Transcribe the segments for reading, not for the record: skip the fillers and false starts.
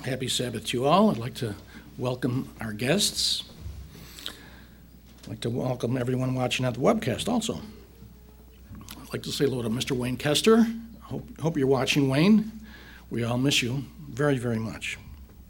Happy Sabbath to you all. I'd like to welcome our guests. I'd like to welcome everyone watching at the webcast also. I'd like to say hello to Mr. Wayne Kester. Hope you're watching, Wayne. We all miss you very, very much.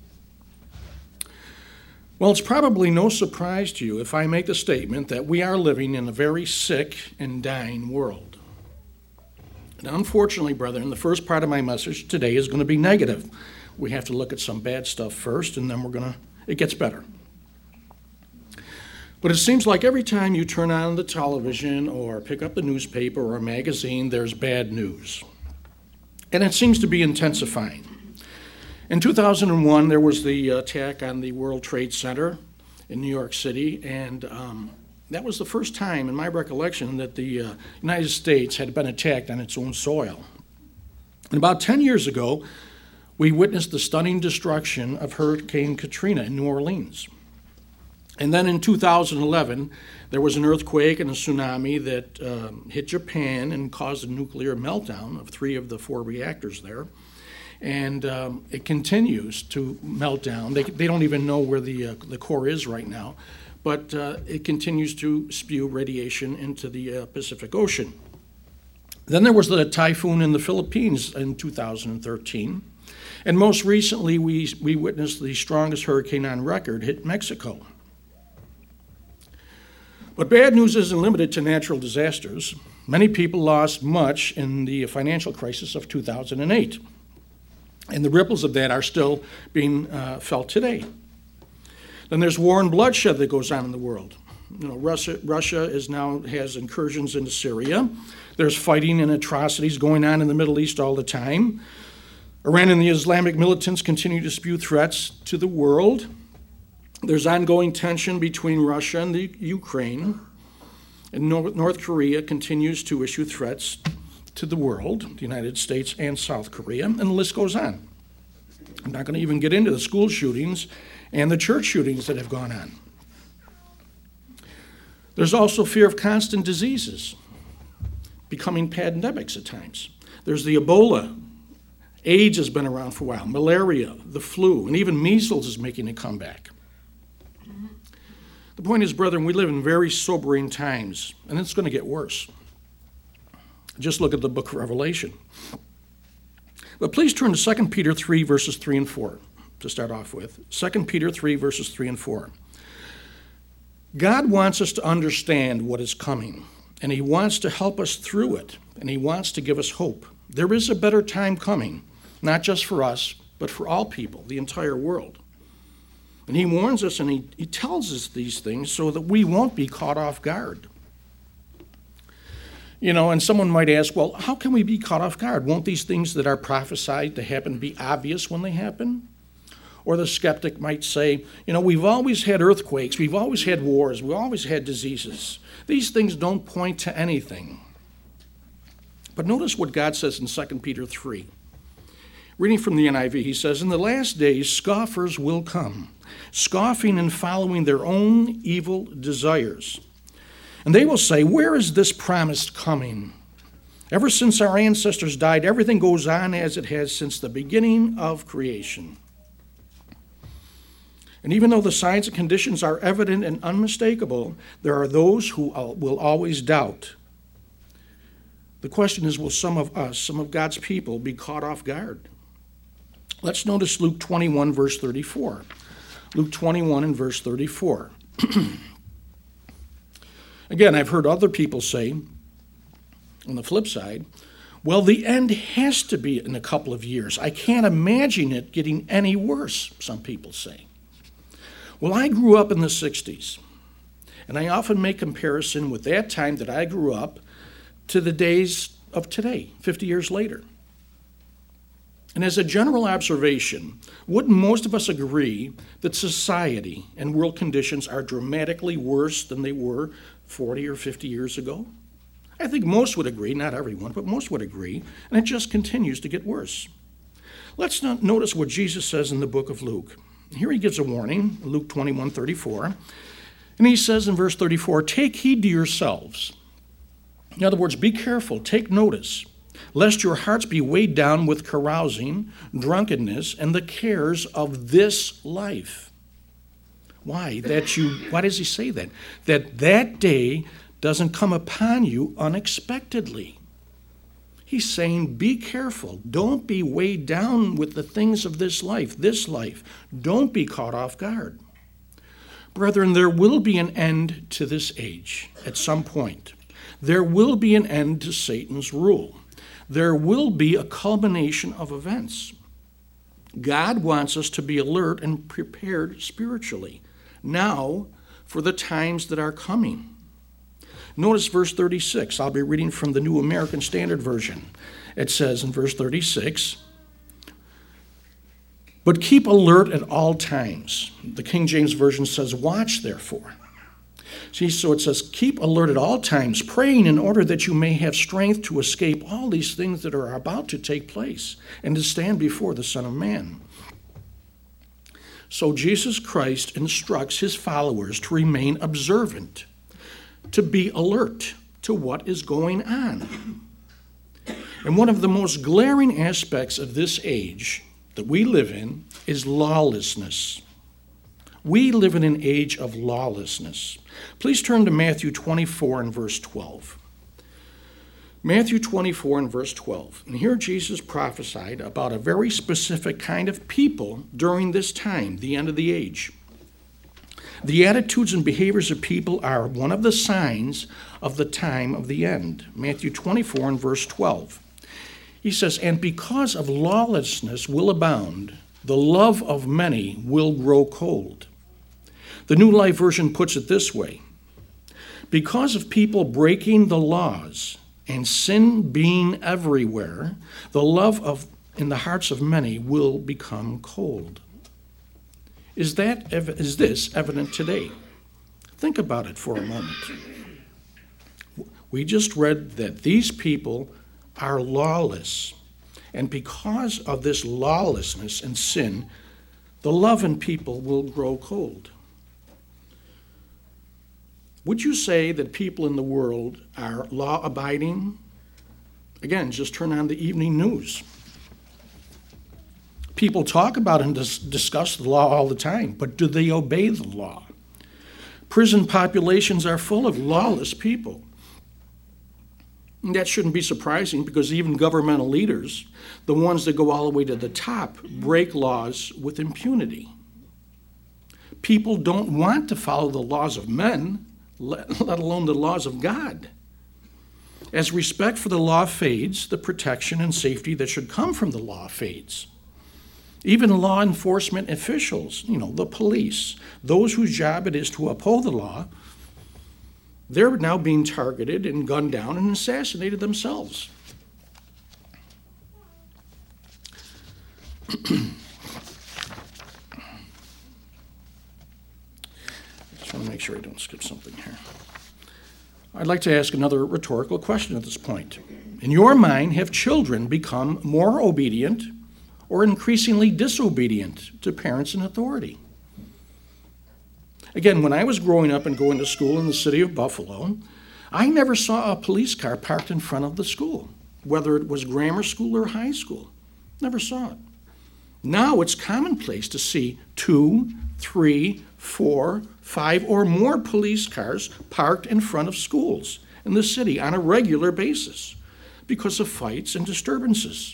Well, it's probably no surprise to you if I make the statement that we are living in a very sick and dying world. And unfortunately, brethren, the first part of my message today is going to be negative. We have to look at some bad stuff first, and then it gets better. But it seems like every time you turn on the television or pick up the newspaper or a magazine, there's bad news. And it seems to be intensifying. In 2001, there was the attack on the World Trade Center in New York City, and that was the first time in my recollection that the United States had been attacked on its own soil. And about 10 years ago, we witnessed the stunning destruction of Hurricane Katrina in New Orleans. And then in 2011, there was an earthquake and a tsunami that hit Japan and caused a nuclear meltdown of 3 of the 4 reactors there. And it continues to melt down. They don't even know where the core is right now, but it continues to spew radiation into the Pacific Ocean. Then there was the typhoon in the Philippines in 2013. And most recently, we witnessed the strongest hurricane on record hit Mexico. But bad news isn't limited to natural disasters. Many people lost much in the financial crisis of 2008. And the ripples of that are still being felt today. Then there's war and bloodshed that goes on in the world. You know, Russia has incursions into Syria. There's fighting and atrocities going on in the Middle East all the time. Iran and the Islamic militants continue to spew threats to the world. There's ongoing tension between Russia and the Ukraine. And North Korea continues to issue threats to the world, the United States and South Korea, and the list goes on. I'm not going to even get into the school shootings and the church shootings that have gone on. There's also fear of constant diseases becoming pandemics at times. There's the Ebola. AIDS has been around for a while, malaria, the flu, and even measles is making a comeback. The point is, brethren, we live in very sobering times, and it's going to get worse. Just look at the book of Revelation. But please turn to 2 Peter 3, verses 3 and 4 to start off with. 2 Peter 3, verses 3 and 4. God wants us to understand what is coming, and he wants to help us through it, and he wants to give us hope. There is a better time coming, not just for us, but for all people, the entire world. And he warns us and he tells us these things so that we won't be caught off guard. You know, and someone might ask, well, how can we be caught off guard? Won't these things that are prophesied to happen be obvious when they happen? Or the skeptic might say, you know, we've always had earthquakes, we've always had wars, we've always had diseases. These things don't point to anything. But notice what God says in 2 Peter 3. Reading from the NIV, he says, in the last days, scoffers will come, scoffing and following their own evil desires. And they will say, where is this promised coming? Ever since our ancestors died, everything goes on as it has since the beginning of creation. And even though the signs and conditions are evident and unmistakable, there are those who will always doubt. The question is, will some of us, some of God's people, be caught off guard? Let's notice Luke 21, verse 34. Luke 21 and verse 34. Again, I've heard other people say, on the flip side, well, the end has to be in a couple of years. I can't imagine it getting any worse, some people say. Well, I grew up in the 60s, and I often make comparison with that time that I grew up to the days of today, 50 years later. And as a general observation, wouldn't most of us agree that society and world conditions are dramatically worse than they were 40 or 50 years ago? I think most would agree, not everyone, but most would agree, and it just continues to get worse. Let's notice what Jesus says in the book of Luke. Here he gives a warning, Luke 21:34, and he says in verse 34, take heed to yourselves. In other words, be careful, take notice, lest your hearts be weighed down with carousing, drunkenness, and the cares of this life. Why? Why does he say that? That day doesn't come upon you unexpectedly. He's saying, be careful. Don't be weighed down with the things of this life. Don't be caught off guard. Brethren, there will be an end to this age at some point. There will be an end to Satan's rule. There will be a culmination of events. God wants us to be alert and prepared spiritually now for the times that are coming. Notice verse 36. I'll be reading from the New American Standard Version. It says in verse 36, but keep alert at all times. The King James Version says, watch therefore. See, so it says, keep alert at all times, praying in order that you may have strength to escape all these things that are about to take place and to stand before the Son of Man. So Jesus Christ instructs his followers to remain observant, to be alert to what is going on. And one of the most glaring aspects of this age that we live in is lawlessness. We live in an age of lawlessness. Please turn to Matthew 24 and verse 12. Matthew 24 and verse 12. And here Jesus prophesied about a very specific kind of people during this time, the end of the age. The attitudes and behaviors of people are one of the signs of the time of the end. Matthew 24 and verse 12. He says, and because of lawlessness will abound, the love of many will grow cold. The New Life Version puts it this way. Because of people breaking the laws and sin being everywhere, the love in the hearts of many will become cold. Is this evident today? Think about it for a moment. We just read that these people are lawless. And because of this lawlessness and sin, the love in people will grow cold. Would you say that people in the world are law-abiding? Again, just turn on the evening news. People talk about and discuss the law all the time, but do they obey the law? Prison populations are full of lawless people. And that shouldn't be surprising because even governmental leaders, the ones that go all the way to the top, break laws with impunity. People don't want to follow the laws of men, let alone the laws of God. As respect for the law fades, the protection and safety that should come from the law fades. Even law enforcement officials, the police, those whose job it is to uphold the law, they're now being targeted and gunned down and assassinated themselves. Just want to make sure I don't skip something here. I'd like to ask another rhetorical question at this point. In your mind, have children become more obedient or increasingly disobedient to parents and authority? Again, when I was growing up and going to school in the city of Buffalo, I never saw a police car parked in front of the school, whether it was grammar school or high school. Never saw it. Now it's commonplace to see 2, 3, 4, 5 or more police cars parked in front of schools in the city on a regular basis because of fights and disturbances.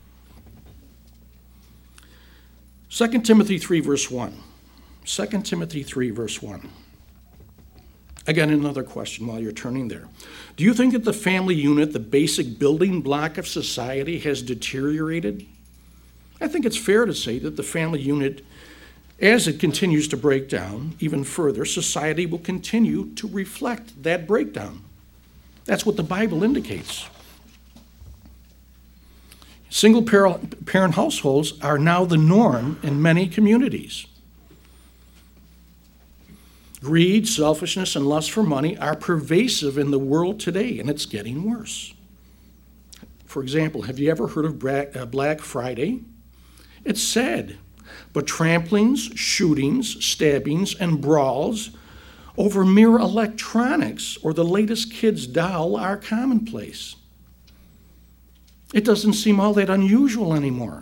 2 Timothy 3, verse 1. 2 Timothy 3, verse 1. Again, another question while you're turning there. Do you think that the family unit, the basic building block of society, has deteriorated? I think it's fair to say that the family unit, as it continues to break down even further, society will continue to reflect that breakdown. That's what the Bible indicates. Single-parent households are now the norm in many communities. Greed, selfishness, and lust for money are pervasive in the world today, and it's getting worse. For example, have you ever heard of Black Friday? It's sad, but tramplings, shootings, stabbings, and brawls over mere electronics or the latest kid's doll are commonplace. It doesn't seem all that unusual anymore.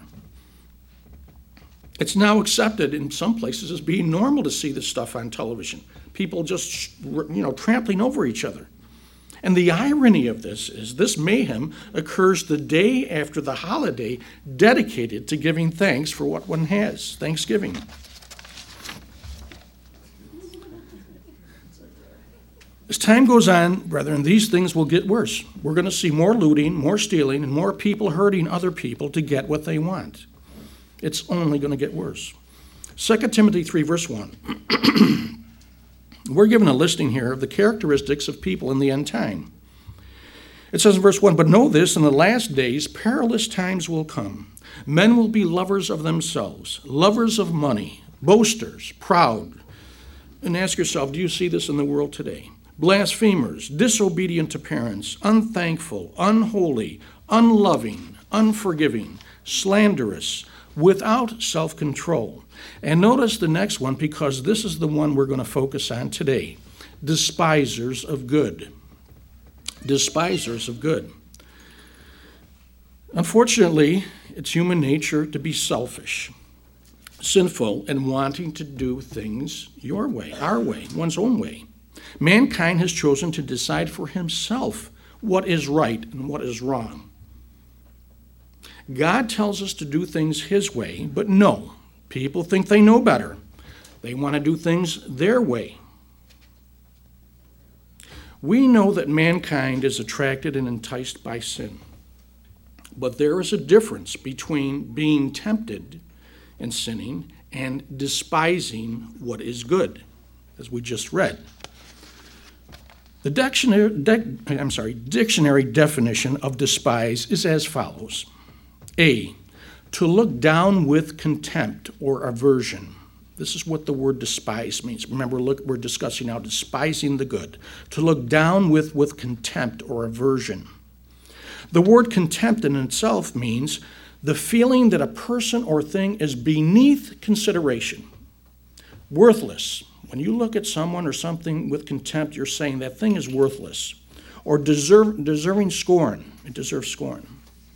It's now accepted in some places as being normal to see this stuff on television. People just, trampling over each other. And the irony of this is this mayhem occurs the day after the holiday dedicated to giving thanks for what one has, Thanksgiving. As time goes on, brethren, these things will get worse. We're going to see more looting, more stealing, and more people hurting other people to get what they want. It's only going to get worse. 2 Timothy 3, verse 1. We're given a listing here of the characteristics of people in the end time. It says in verse 1, "But know this, in the last days perilous times will come. Men will be lovers of themselves, lovers of money, boasters, proud." And ask yourself, do you see this in the world today? "Blasphemers, disobedient to parents, unthankful, unholy, unloving, unforgiving, slanderous, without self-control." And notice the next one, because this is the one we're going to focus on today. Despisers of good. Despisers of good. Unfortunately, it's human nature to be selfish, sinful, and wanting to do things your way, our way, one's own way. Mankind has chosen to decide for himself what is right and what is wrong. God tells us to do things his way, but no, people think they know better. They want to do things their way. We know that mankind is attracted and enticed by sin, but there is a difference between being tempted and sinning and despising what is good, as we just read. The dictionary definition of despise is as follows. A, to look down with contempt or aversion. This is what the word despise means. Remember, we're discussing now despising the good. To look down with contempt or aversion. The word contempt in itself means the feeling that a person or thing is beneath consideration, worthless. When you look at someone or something with contempt, you're saying that thing is worthless, or deserving scorn. It deserves scorn.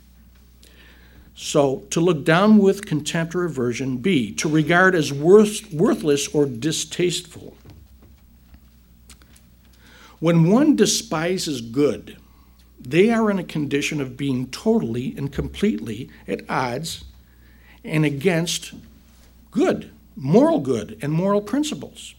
So, to look down with contempt or aversion. B, to regard as worthless or distasteful. When one despises good, they are in a condition of being totally and completely at odds and against good, and moral principles.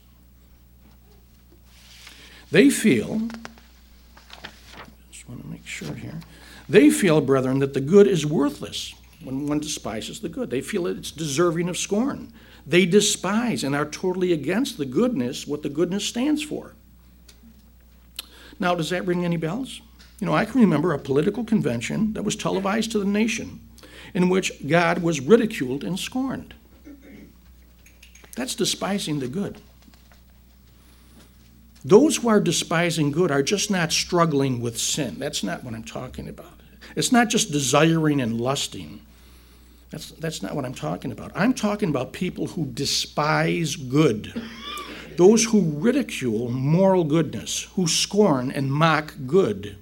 They feel, just want to make sure here, they feel, brethren, that the good is worthless. When one despises the good, they feel that it's deserving of scorn. They despise and are totally against the goodness, what the goodness stands for. Now, does that ring any bells? I can remember a political convention that was televised to the nation in which God was ridiculed and scorned. That's despising the good. Those who are despising good are just not struggling with sin. That's not what I'm talking about. It's not just desiring and lusting. That's not what I'm talking about. I'm talking about people who despise good. Those who ridicule moral goodness, who scorn and mock good.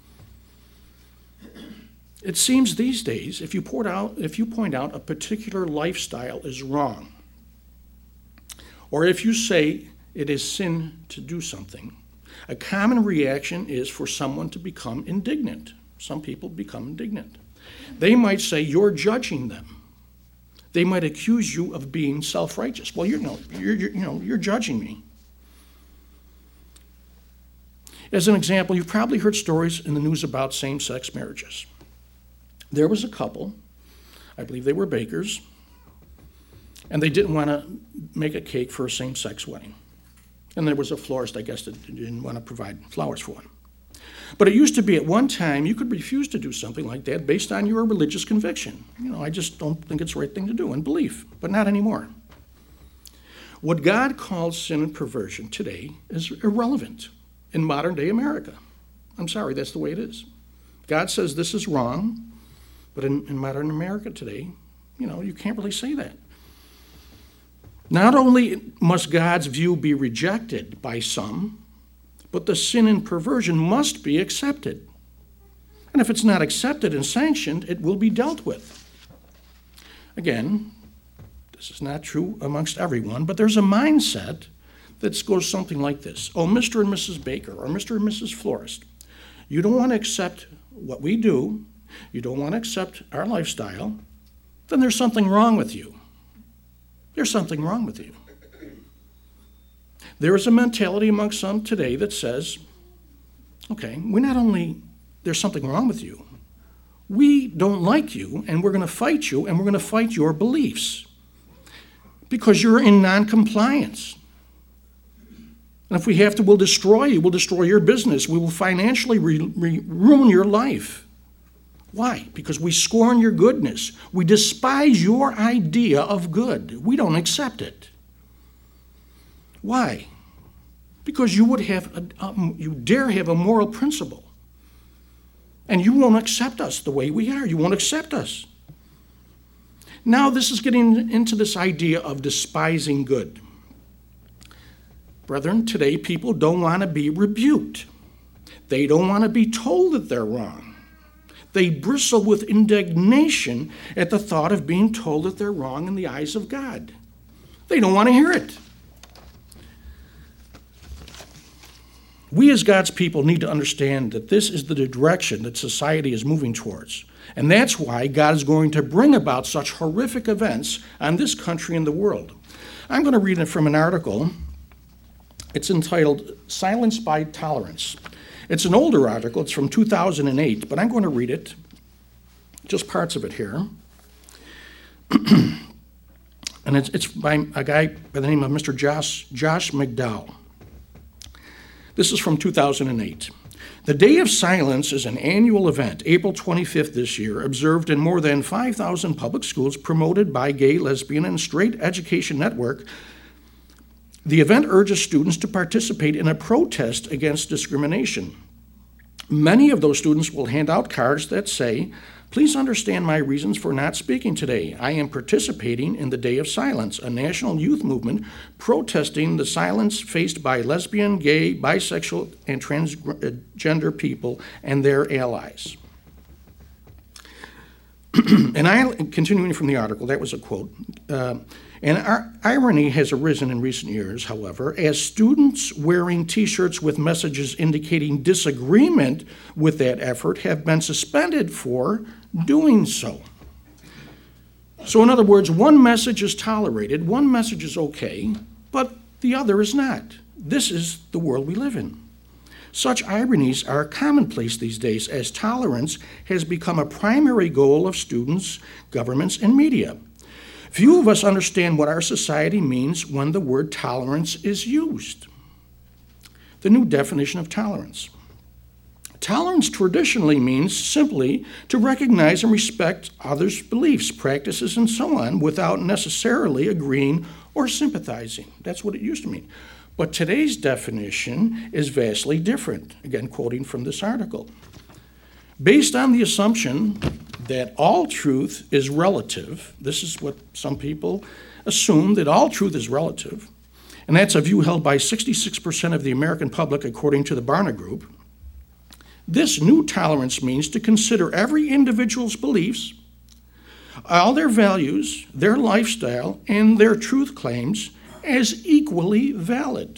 It seems these days, if you point out a particular lifestyle is wrong, or if you say it is sin to do something, a common reaction is for someone to become indignant. Some people become indignant. They might say you're judging them. They might accuse you of being self-righteous. Well, you're judging me. As an example, you've probably heard stories in the news about same-sex marriages. There was a couple, I believe they were bakers, and they didn't want to make a cake for a same-sex wedding. And there was a florist, I guess, that didn't want to provide flowers for one. But it used to be at one time you could refuse to do something like that based on your religious conviction. I just don't think it's the right thing to do, and belief, but not anymore. What God calls sin and perversion today is irrelevant in modern-day America. I'm sorry, that's the way it is. God says this is wrong, but in modern America today, you can't really say that. Not only must God's view be rejected by some, but the sin and perversion must be accepted. And if it's not accepted and sanctioned, it will be dealt with. Again, this is not true amongst everyone, but there's a mindset that goes something like this. Oh, Mr. and Mrs. Baker or Mr. and Mrs. Florist, you don't want to accept what we do, you don't want to accept our lifestyle, then there's something wrong with you. There's something wrong with you. There is a mentality amongst some today that says, okay, there's something wrong with you. We don't like you, and we're going to fight you, and we're going to fight your beliefs because you're in non-compliance. And if we have to, we'll destroy you. We'll destroy your business. We will financially ruin your life. Why? Because we scorn your goodness. We despise your idea of good. We don't accept it. Why? Because you dare have a moral principle. And you won't accept us the way we are. You won't accept us. Now this is getting into this idea of despising good. Brethren, today people don't want to be rebuked. They don't want to be told that they're wrong. They bristle with indignation at the thought of being told that they're wrong in the eyes of God. They don't want to hear it. We as God's people need to understand that this is the direction that society is moving towards. And that's why God is going to bring about such horrific events on this country and the world. I'm going to read it from an article. It's entitled Silence by Tolerance. It's an older article. It's from 2008, but I'm going to read it, just parts of it here. And it's by a guy by the name of Mr. Josh McDowell. This is from 2008. The Day of Silence is an annual event, April 25th this year, observed in more than 5,000 public schools promoted by Gay, Lesbian, and Straight Education Network. The event urges students to participate in a protest against discrimination. Many of those students will hand out cards that say, "Please understand my reasons for not speaking today. I am participating in the Day of Silence, a national youth movement protesting the silence faced by lesbian, gay, bisexual, and transgender people and their allies." And continuing from the article, that was a quote. And irony has arisen in recent years, however, as students wearing T-shirts with messages indicating disagreement with that effort have been suspended for doing so. So in other words, one message is tolerated, one message is okay, but the other is not. This is the world we live in. Such ironies are commonplace these days as tolerance has become a primary goal of students, governments, and media. Few of us understand what our society means when the word tolerance is used. The new definition of tolerance. Tolerance traditionally means simply to recognize and respect others' beliefs, practices, and so on without necessarily agreeing or sympathizing. That's what it used to mean. But today's definition is vastly different, again quoting from this article. Based on the assumption that all truth is relative, this is what some people assume, that all truth is relative, and that's a view held by 66% of the American public according to the Barna Group. This new tolerance means to consider every individual's beliefs, all their values, their lifestyle, and their truth claims as equally valid.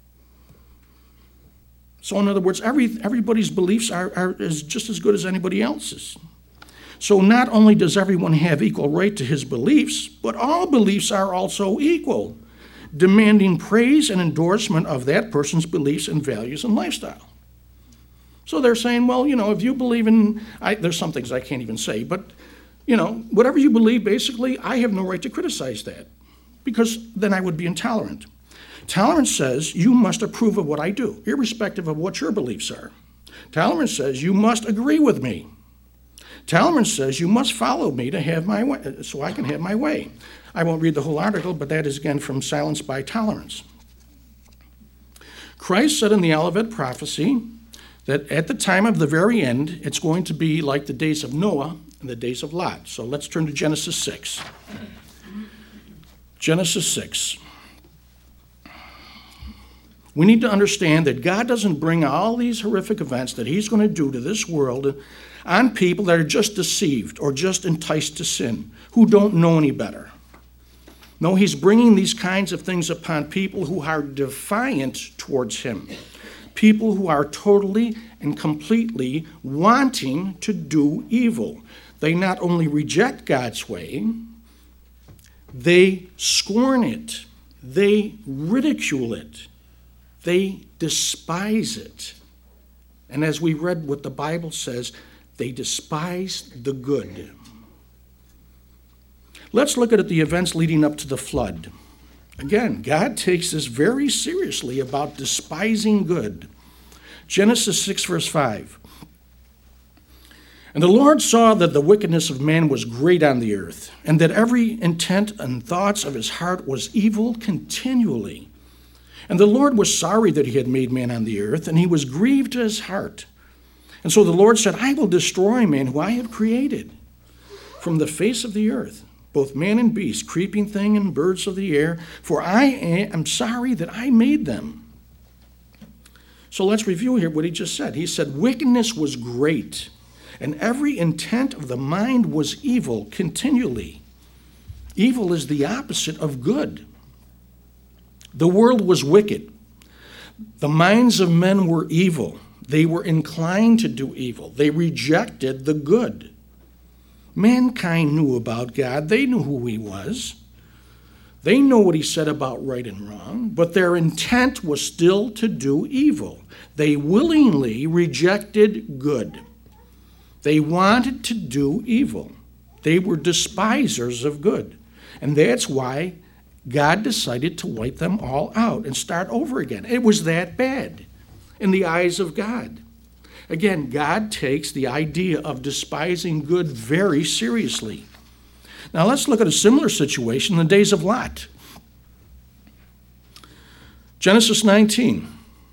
So in other words, everybody's beliefs are just as good as anybody else's. So not only does everyone have equal right to his beliefs, but all beliefs are also equal, demanding praise and endorsement of that person's beliefs and values and lifestyle. So they're saying, well, if you believe in, there's some things I can't even say, but, whatever you believe, basically, I have no right to criticize that, because then I would be intolerant. Tolerance says you must approve of what I do, irrespective of what your beliefs are. Tolerance says you must agree with me. Tolerance says you must follow me to have my way, so I can have my way. I won't read the whole article, but that is again from Silence by Tolerance. Christ said in the Olivet prophecy that at the time of the very end, it's going to be like the days of Noah and the days of Lot. So let's turn to Genesis 6. Genesis 6. We need to understand that God doesn't bring all these horrific events that he's going to do to this world on people that are just deceived or just enticed to sin, who don't know any better. No, he's bringing these kinds of things upon people who are defiant towards him, people who are totally and completely wanting to do evil. They not only reject God's way, they scorn it, they ridicule it, they despise it. And as we read what the Bible says, they despise the good. Let's look at the events leading up to the flood. Again, God takes this very seriously about despising good. Genesis 6, verse 5. And the Lord saw that the wickedness of man was great on the earth, and that every intent and thoughts of his heart was evil continually. And the Lord was sorry that he had made man on the earth, and he was grieved to his heart. And so the Lord said, I will destroy man who I have created from the face of the earth, both man and beast, creeping thing and birds of the air, for I am sorry that I made them. So let's review here what he just said. He said, wickedness was great, and every intent of the mind was evil continually. Evil is the opposite of good. The world was wicked. The minds of men were evil. They were inclined to do evil. They rejected the good. Mankind knew about God. They knew who he was. They know what he said about right and wrong, but their intent was still to do evil. They willingly rejected good. They wanted to do evil. They were despisers of good. And that's why God decided to wipe them all out and start over again. It was that bad in the eyes of God. Again, God takes the idea of despising good very seriously. Now let's look at a similar situation in the days of Lot. Genesis 19.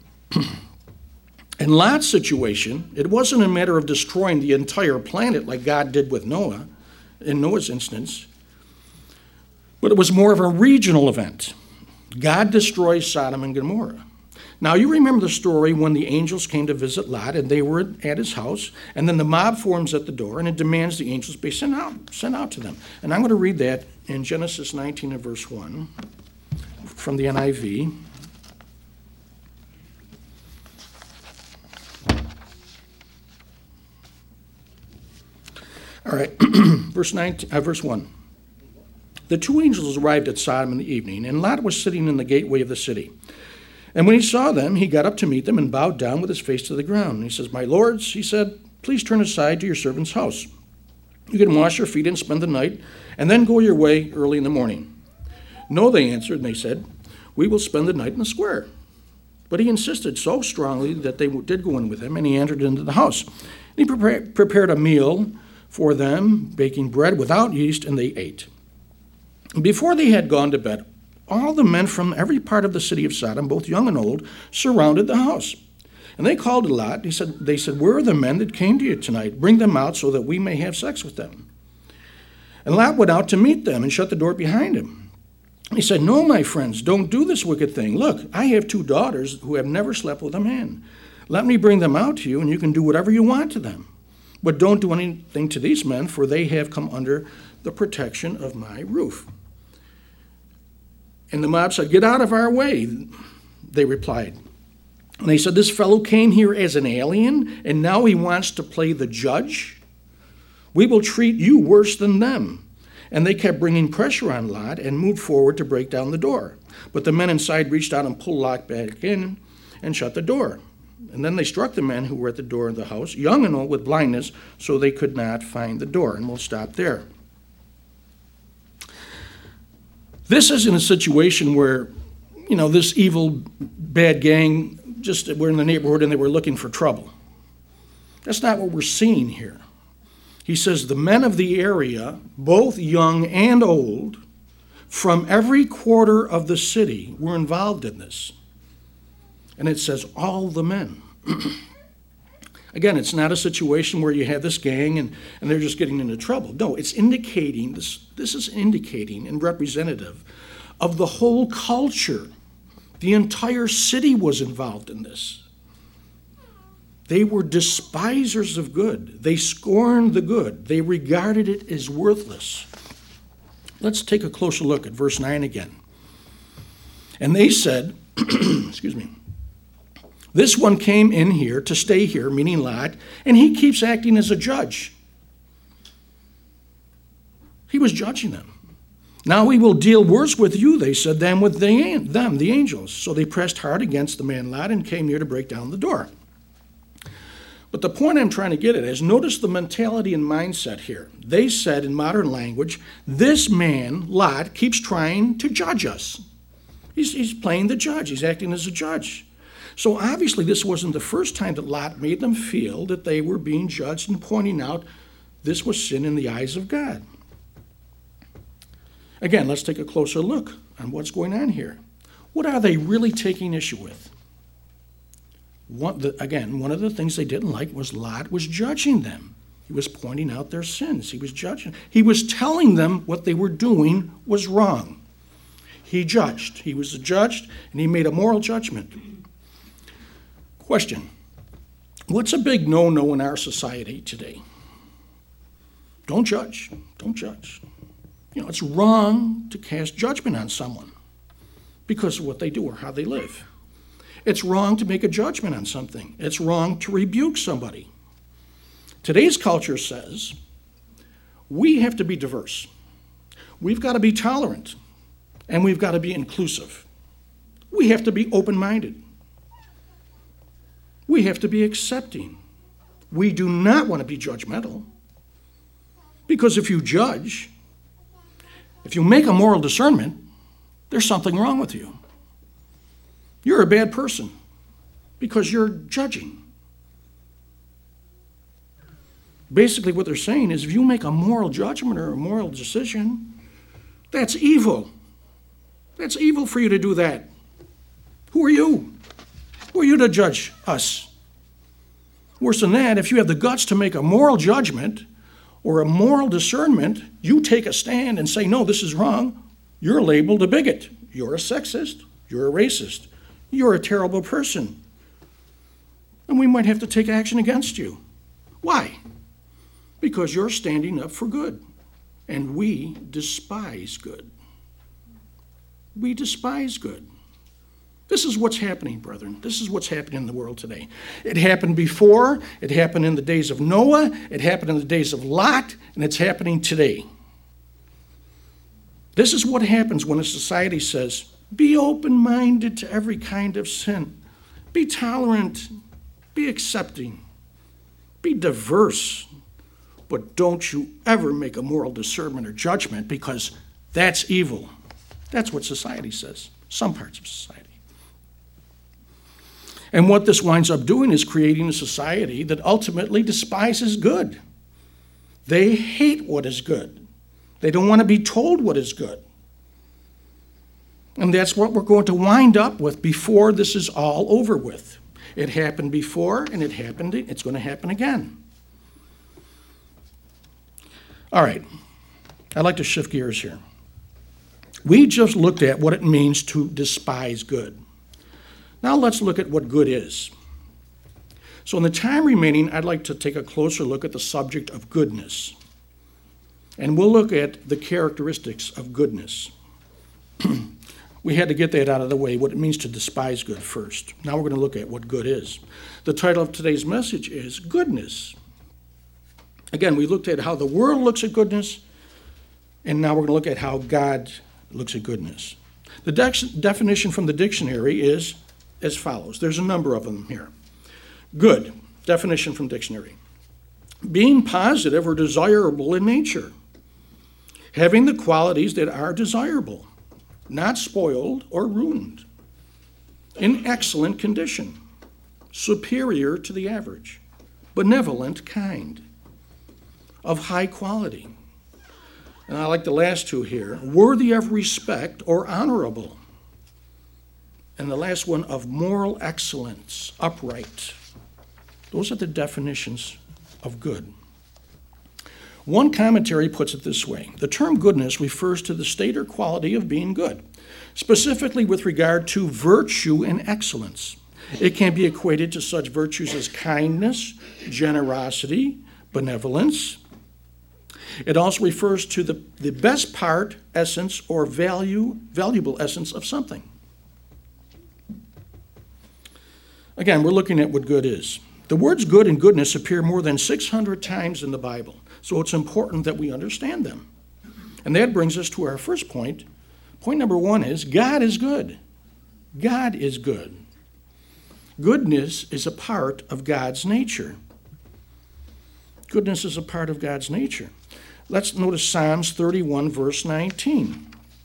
In Lot's situation, it wasn't a matter of destroying the entire planet like God did with Noah, in Noah's instance, but it was more of a regional event. God destroys Sodom and Gomorrah. Now, you remember the story when the angels came to visit Lot, and they were at his house, and then the mob forms at the door, and it demands the angels be sent out to them. And I'm going to read that in Genesis 19 and verse 1 from the NIV. All right, verse 1. The two angels arrived at Sodom in the evening, and Lot was sitting in the gateway of the city. And when he saw them, he got up to meet them and bowed down with his face to the ground. And he says, My lords, he said, please turn aside to your servant's house. You can wash your feet and spend the night, and then go your way early in the morning. No, they answered, and they said, we will spend the night in the square. But he insisted so strongly that they did go in with him, and he entered into the house. And he prepared a meal for them, baking bread without yeast, and they ate. Before they had gone to bed, all the men from every part of the city of Sodom, both young and old, surrounded the house. And they called to Lot. They said, where are the men that came to you tonight? Bring them out so that we may have sex with them. And Lot went out to meet them and shut the door behind him. He said, no, my friends, don't do this wicked thing. Look, I have 2 daughters who have never slept with a man. Let me bring them out to you, and you can do whatever you want to them. But don't do anything to these men, for they have come under the protection of my roof. And the mob said, get out of our way, they replied. And they said, this fellow came here as an alien, and now he wants to play the judge? We will treat you worse than them. And they kept bringing pressure on Lot and moved forward to break down the door. But the men inside reached out and pulled Lot back in and shut the door. And then they struck the men who were at the door of the house, young and old, with blindness, so they could not find the door. And we'll stop there. This isn't a situation where, this evil, bad gang just were in the neighborhood and they were looking for trouble. That's not what we're seeing here. He says the men of the area, both young and old, from every quarter of the city were involved in this. And it says all the men. Again, it's not a situation where you have this gang and they're just getting into trouble. No, it's indicating, this is indicating and representative of the whole culture. The entire city was involved in this. They were despisers of good. They scorned the good. They regarded it as worthless. Let's take a closer look at verse 9 again. And they said, excuse me, this one came in here to stay here, meaning Lot, and he keeps acting as a judge. He was judging them. Now we will deal worse with you, they said, than with them, the angels. So they pressed hard against the man Lot and came near to break down the door. But the point I'm trying to get at is notice the mentality and mindset here. They said in modern language, this man, Lot, keeps trying to judge us. He's playing the judge. He's acting as a judge. So obviously this wasn't the first time that Lot made them feel that they were being judged and pointing out this was sin in the eyes of God. Again, let's take a closer look on what's going on here. What are they really taking issue with? One of the things they didn't like was Lot was judging them. He was pointing out their sins. He was judging. He was telling them what they were doing was wrong. He judged. He was a judge, and he made a moral judgment. Question. What's a big no-no in our society today? Don't judge. Don't judge. It's wrong to cast judgment on someone because of what they do or how they live. It's wrong to make a judgment on something. It's wrong to rebuke somebody. Today's culture says we have to be diverse. We've got to be tolerant, and we've got to be inclusive. We have to be open-minded. We have to be accepting. We do not want to be judgmental, because if you judge, if you make a moral discernment, there's something wrong with you. You're a bad person because you're judging. Basically, what they're saying is if you make a moral judgment or a moral decision, that's evil. That's evil for you to do that. Who are you? Who are you to judge us? Worse than that, if you have the guts to make a moral judgment or a moral discernment, you take a stand and say, no, this is wrong, you're labeled a bigot. You're a sexist. You're a racist. You're a terrible person. And we might have to take action against you. Why? Because you're standing up for good. And we despise good. We despise good. This is what's happening, brethren. This is what's happening in the world today. It happened before. It happened in the days of Noah. It happened in the days of Lot. And it's happening today. This is what happens when a society says, be open-minded to every kind of sin. Be tolerant. Be accepting. Be diverse. But don't you ever make a moral discernment or judgment, because that's evil. That's what society says, some parts of society. And what this winds up doing is creating a society that ultimately despises good. They hate what is good. They don't want to be told what is good. And that's what we're going to wind up with before this is all over with. It happened before, and it's going to happen again. All right, I'd like to shift gears here. We just looked at what it means to despise good. Now let's look at what good is. So in the time remaining, I'd like to take a closer look at the subject of goodness. And we'll look at the characteristics of goodness. We had to get that out of the way, what it means to despise good first. Now we're going to look at what good is. The title of today's message is Goodness. Again, we looked at how the world looks at goodness, and now we're going to look at how God looks at goodness. The definition from the dictionary is as follows. There's a number of them here. Good, definition from dictionary. Being positive or desirable in nature. Having the qualities that are desirable. Not spoiled or ruined. In excellent condition. Superior to the average. Benevolent, kind. Of high quality. And I like the last two here. Worthy of respect or honorable. And the last one, of moral excellence, upright. Those are the definitions of good. One commentary puts it this way. The term goodness refers to the state or quality of being good, specifically with regard to virtue and excellence. It can be equated to such virtues as kindness, generosity, benevolence. It also refers to the best part, essence, or valuable essence of something. Again, we're looking at what good is. The words good and goodness appear more than 600 times in the Bible, so it's important that we understand them. And that brings us to our first point. Point number one is God is good. God is good. Goodness is a part of God's nature. Goodness is a part of God's nature. Let's notice Psalms 31, verse 19.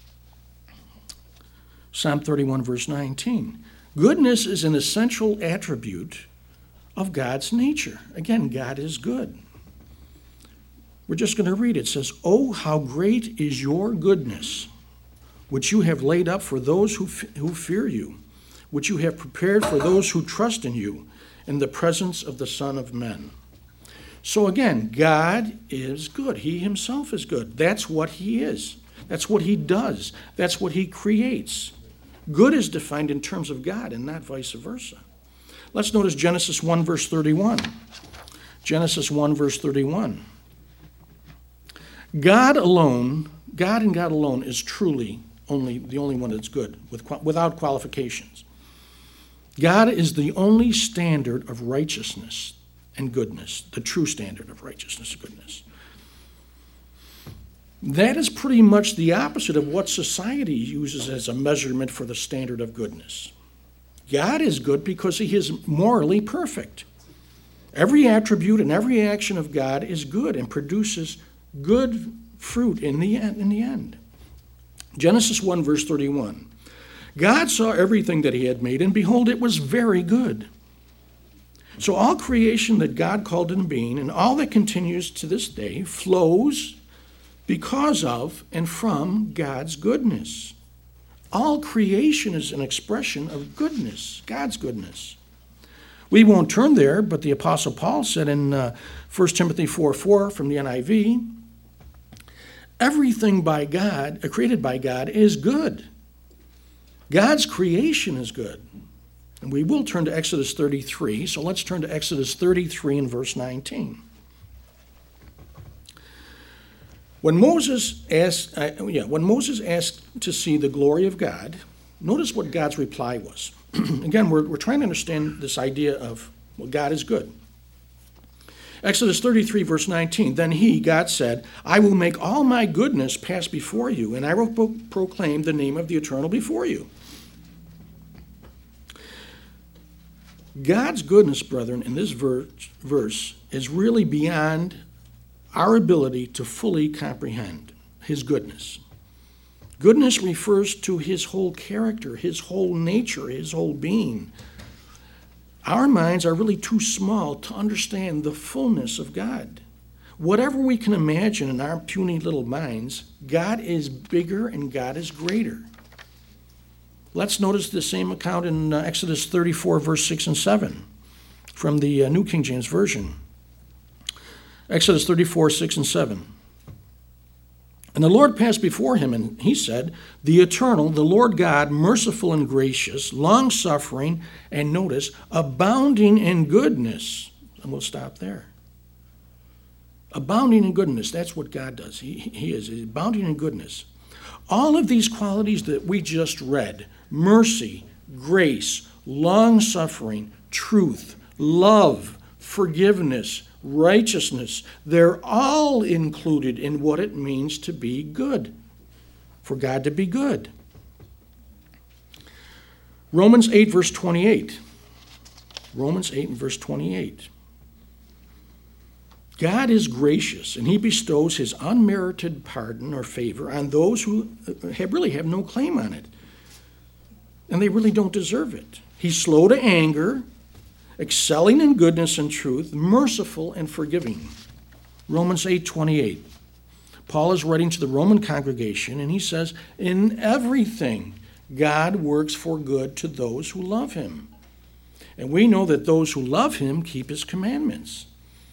Psalm 31, verse 19. Goodness is an essential attribute of God's nature. Again, God is good. We're just going to read it. It says, "Oh, how great is your goodness, which you have laid up for those who fear you, which you have prepared for those who trust in you, in the presence of the Son of Men." So again, God is good. He himself is good. That's what he is. That's what he does. That's what he creates. Good is defined in terms of God and not vice versa. Let's notice Genesis 1, verse 31. Genesis 1, verse 31. God and God alone is truly the only one that's good, without qualifications. God is the only standard of righteousness and goodness, the true standard of righteousness and goodness. That is pretty much the opposite of what society uses as a measurement for the standard of goodness. God is good because he is morally perfect. Every attribute and every action of God is good and produces good fruit in the end. Genesis 1, verse 31. God saw everything that he had made, and behold, it was very good. So all creation that God called into being, and all that continues to this day, flows because of and from God's goodness. All creation is an expression of goodness, God's goodness. We won't turn there, but the Apostle Paul said in 1 Timothy 4:4 from the NIV, everything by God, created by God, is good. God's creation is good. And we will turn to Exodus 33, so let's turn to Exodus 33 and verse 19. When Moses asked to see the glory of God, notice what God's reply was. Again, we're trying to understand this idea of, well, God is good. Exodus 33, verse 19, then God said, I will make all my goodness pass before you, and I will proclaim the name of the Eternal before you. God's goodness, brethren, in this verse is really beyond our ability to fully comprehend his goodness. Goodness refers to his whole character, his whole nature, his whole being. Our minds are really too small to understand the fullness of God. Whatever we can imagine in our puny little minds, God is bigger and God is greater. Let's notice the same account in Exodus 34, verse 6 and 7 from the New King James Version. Exodus 34, 6 and 7. And the Lord passed before him, and he said, the Eternal, the Lord God, merciful and gracious, long-suffering, and notice, abounding in goodness. And we'll stop there. Abounding in goodness, that's what God does. He is abounding in goodness. All of these qualities that we just read, mercy, grace, long-suffering, truth, love, forgiveness, righteousness, they're all included in what it means to be good, for God to be good. Romans 8, verse 28. Romans 8 and verse 28. God is gracious, and he bestows his unmerited pardon or favor on those who really have no claim on it, and they really don't deserve it. He's slow to anger, excelling in goodness and truth, merciful and forgiving. Romans 8:28. Paul is writing to the Roman congregation, and he says, in everything, God works for good to those who love him. And we know that those who love him keep his commandments.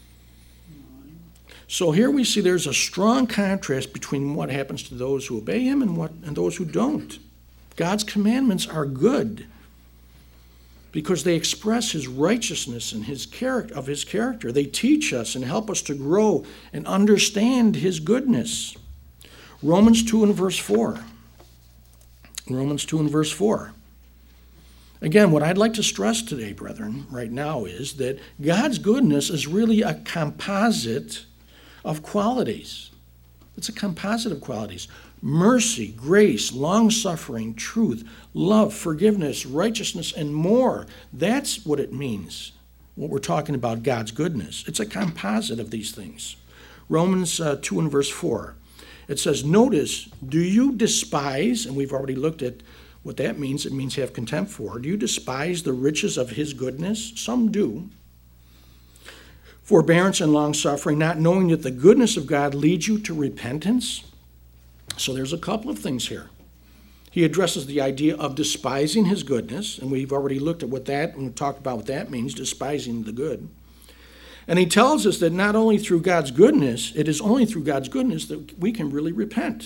So here we see there's a strong contrast between what happens to those who obey him and those who don't. God's commandments are good. because they express his righteousness and his character. They teach us and help us to grow and understand his goodness. Romans 2 and verse 4. Romans 2 and verse 4. Again, what I'd like to stress today, brethren, right now is that God's goodness is really a composite of qualities. It's a composite of qualities. Mercy, grace, long-suffering, truth, love, forgiveness, righteousness, and more. That's what it means when we're talking about God's goodness. It's a composite of these things. Romans 2 and verse 4. It says, notice, do you despise, and we've already looked at what that means. It means have contempt for. Do you despise the riches of his goodness? Some do. Forbearance and long-suffering, not knowing that the goodness of God leads you to repentance. So there's a couple of things here. He addresses the idea of despising his goodness, and we've already looked at what that, and talked about what that means, despising the good. And he tells us that not only through God's goodness, it is only through God's goodness that we can really repent.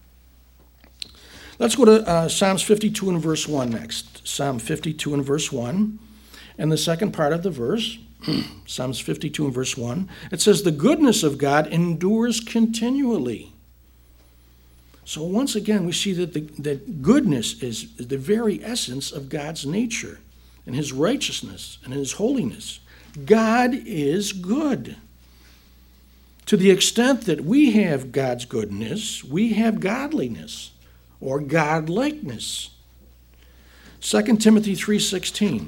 Let's go to Psalms 52 and verse 1 next. Psalm 52 and verse 1. And the second part of the verse, Psalms 52 and verse 1, it says, the goodness of God endures continually. So once again, we see that goodness is the very essence of God's nature and his righteousness and his holiness. God is good. To the extent that we have God's goodness, we have godliness or godlikeness. 2 Timothy 3:16.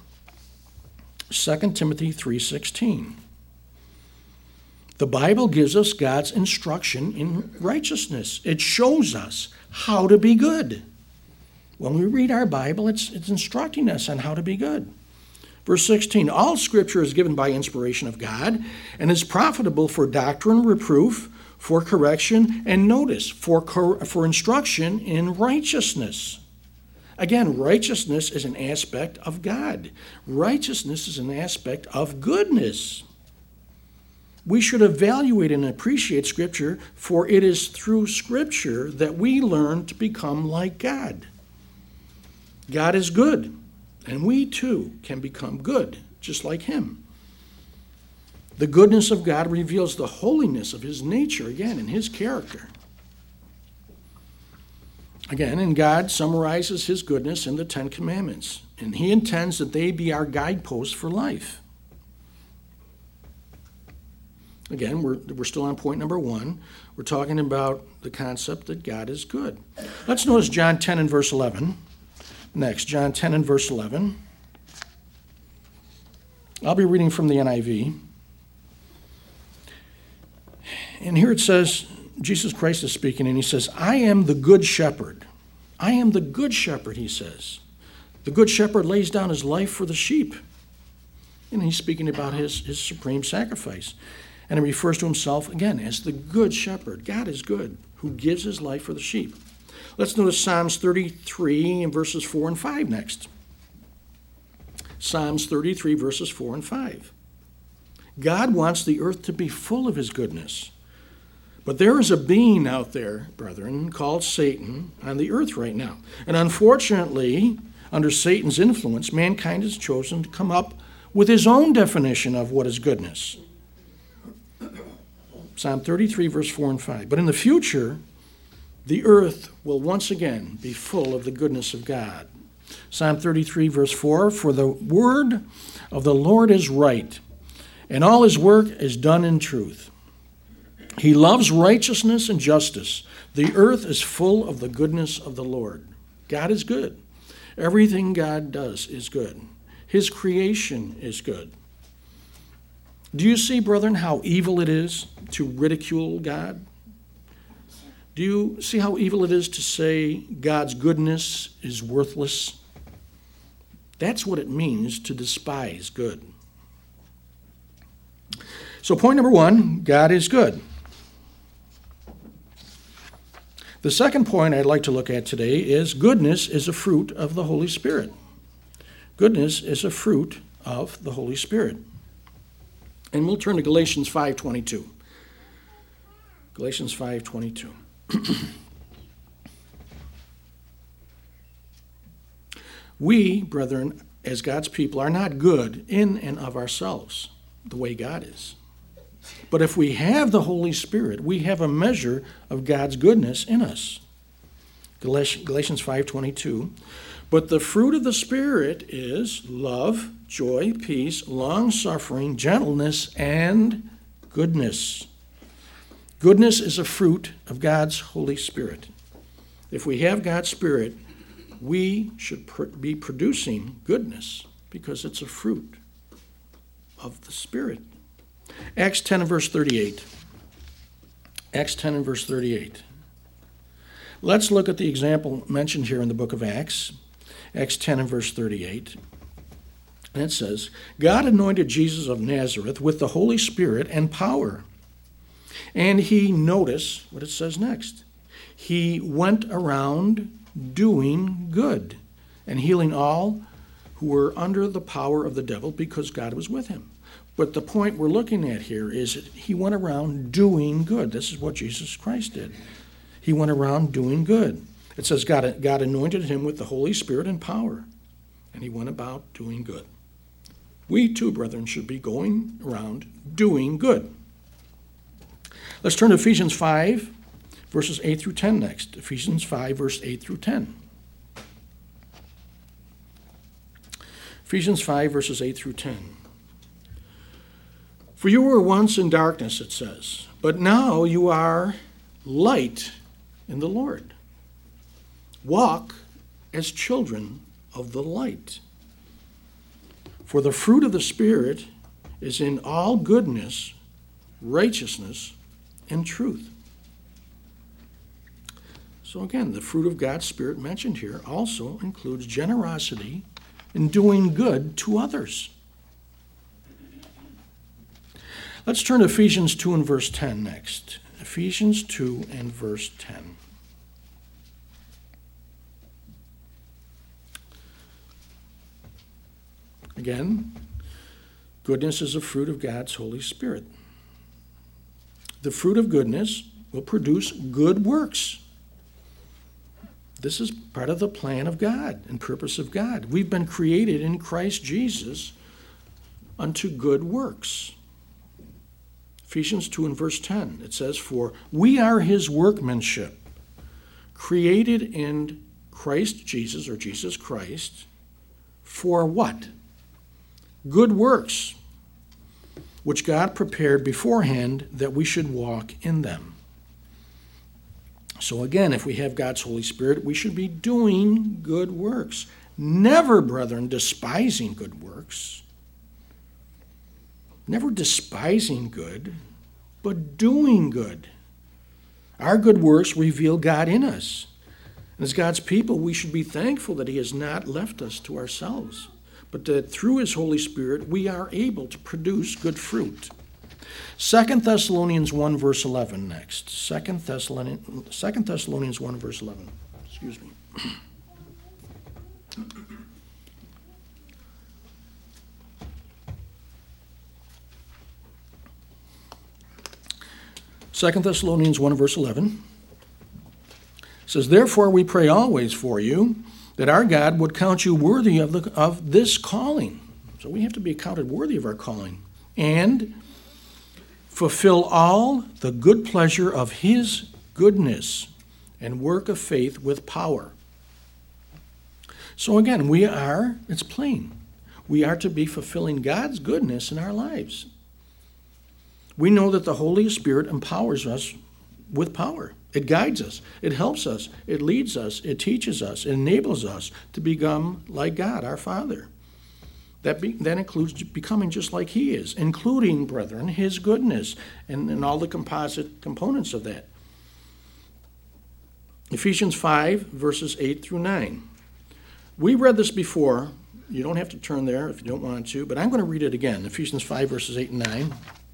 2 Timothy 3:16. The Bible gives us God's instruction in righteousness. It shows us how to be good. When we read our Bible, it's instructing us on how to be good. Verse 16, all Scripture is given by inspiration of God and is profitable for doctrine, reproof, for correction, and notice, for instruction in righteousness. Again, righteousness is an aspect of God. Righteousness is an aspect of goodness. We should evaluate and appreciate Scripture, for it is through Scripture that we learn to become like God. God is good, and we too can become good, just like him. The goodness of God reveals the holiness of his nature, again, in his character. Again, and God summarizes his goodness in the Ten Commandments, and he intends that they be our guideposts for life. Again, we're still on point number 1. We're talking about the concept that God is good. Let's notice John 10 and verse 11. Next, John 10 and verse 11. I'll be reading from the NIV. And here it says, Jesus Christ is speaking, and he says, I am the good shepherd. I am the good shepherd, he says. The good shepherd lays down his life for the sheep. And he's speaking about his supreme sacrifice. And he refers to himself, again, as the good shepherd. God is good, who gives his life for the sheep. Let's notice Psalms 33 and verses 4 and 5 next. Psalms 33, verses 4 and 5. God wants the earth to be full of his goodness. But there is a being out there, brethren, called Satan on the earth right now. And unfortunately, under Satan's influence, mankind has chosen to come up with his own definition of what is goodness. Psalm 33, verse 4 and 5. But in the future, the earth will once again be full of the goodness of God. Psalm 33, verse 4, for the word of the Lord is right, and all his work is done in truth. He loves righteousness and justice. The earth is full of the goodness of the Lord. God is good. Everything God does is good. His creation is good. Do you see, brethren, how evil it is to ridicule God? Do you see how evil it is to say God's goodness is worthless? That's what it means to despise good. So point number 1, God is good. The second point I'd like to look at today is goodness is a fruit of the Holy Spirit. Goodness is a fruit of the Holy Spirit. And we'll turn to Galatians 5:22. Galatians 5:22. We, brethren, as God's people, are not good in and of ourselves, the way God is. But if we have the Holy Spirit, we have a measure of God's goodness in us. Galatians 5:22. But the fruit of the Spirit is love, joy, peace, long-suffering, gentleness, and goodness. Goodness is a fruit of God's Holy Spirit. If we have God's Spirit, we should be producing goodness because it's a fruit of the Spirit. Acts 10 and verse 38. Acts 10 and verse 38. Let's look at the example mentioned here in the book of Acts. Acts 10 and verse 38. And it says, God anointed Jesus of Nazareth with the Holy Spirit and power. And he, notice what it says next. He went around doing good and healing all who were under the power of the devil because God was with him. But the point we're looking at here is that he went around doing good. This is what Jesus Christ did. He went around doing good. It says God anointed him with the Holy Spirit and power, and he went about doing good. We too, brethren, should be going around doing good. Let's turn to Ephesians 5, verses 8 through 10 next. Ephesians 5, verse 8 through 10. Ephesians 5, verses 8 through 10. For you were once in darkness, it says, but now you are light in the Lord. Walk as children of the light. For the fruit of the Spirit is in all goodness, righteousness, and truth. So again, the fruit of God's Spirit mentioned here also includes generosity and doing good to others. Let's turn to Ephesians 2 and verse 10 next. Ephesians 2 and verse 10. Again, goodness is a fruit of God's Holy Spirit. The fruit of goodness will produce good works. This is part of the plan of God and purpose of God. We've been created in Christ Jesus unto good works. Ephesians 2 and verse 10, it says, for we are his workmanship, created in Christ Jesus, or Jesus Christ, for what? Good works, which God prepared beforehand that we should walk in them. So again, if we have God's Holy Spirit, we should be doing good works. Never, brethren, despising good works. Never despising good, but doing good. Our good works reveal God in us. And as God's people, we should be thankful that he has not left us to ourselves, but that through his Holy Spirit, we are able to produce good fruit. 2 Thessalonians 1, verse 11 next. 2 Thessalonians 1, verse 11. Excuse me. 2 Thessalonians 1, verse 11 says, therefore we pray always for you, that our God would count you worthy of this calling. So we have to be counted worthy of our calling. And fulfill all the good pleasure of his goodness and work of faith with power. So again, it's plain, we are to be fulfilling God's goodness in our lives. We know that the Holy Spirit empowers us with power. It guides us. It helps us. It leads us. It teaches us. It enables us to become like God, our Father. That includes becoming just like he is, including, brethren, his goodness and all the composite components of that. Ephesians 5, verses 8 through 9. We read this before. You don't have to turn there if you don't want to, but I'm going to read it again. Ephesians 5, verses 8 and 9.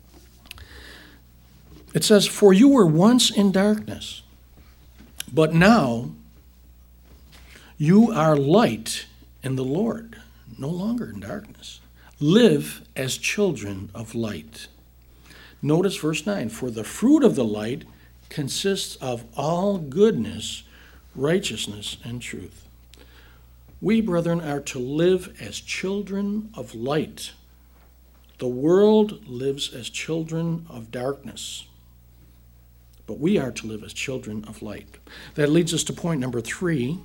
It says, for you were once in darkness, but now you are light in the Lord, no longer in darkness. Live as children of light. Notice verse 9, for the fruit of the light consists of all goodness, righteousness, and truth. We, brethren, are to live as children of light. The world lives as children of darkness, but we are to live as children of light. That leads us to point number 3.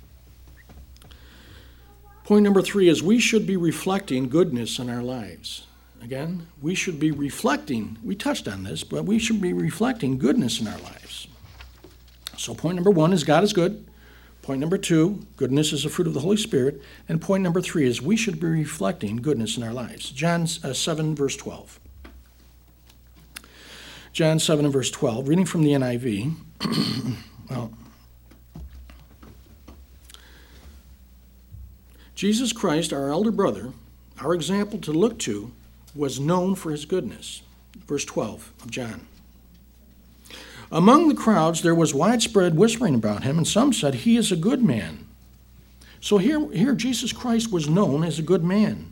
Point number 3 is we should be reflecting goodness in our lives. Again, we should be reflecting, we touched on this, but we should be reflecting goodness in our lives. So point number 1 is God is good. Point number 2, goodness is a fruit of the Holy Spirit. And point number 3 is we should be reflecting goodness in our lives. John 7, verse 12. John 7 and verse 12, reading from the NIV. Well, Jesus Christ, our elder brother, our example to look to, was known for his goodness. Verse 12 of John. Among the crowds there was widespread whispering about him, and some said, he is a good man. So here Jesus Christ was known as a good man.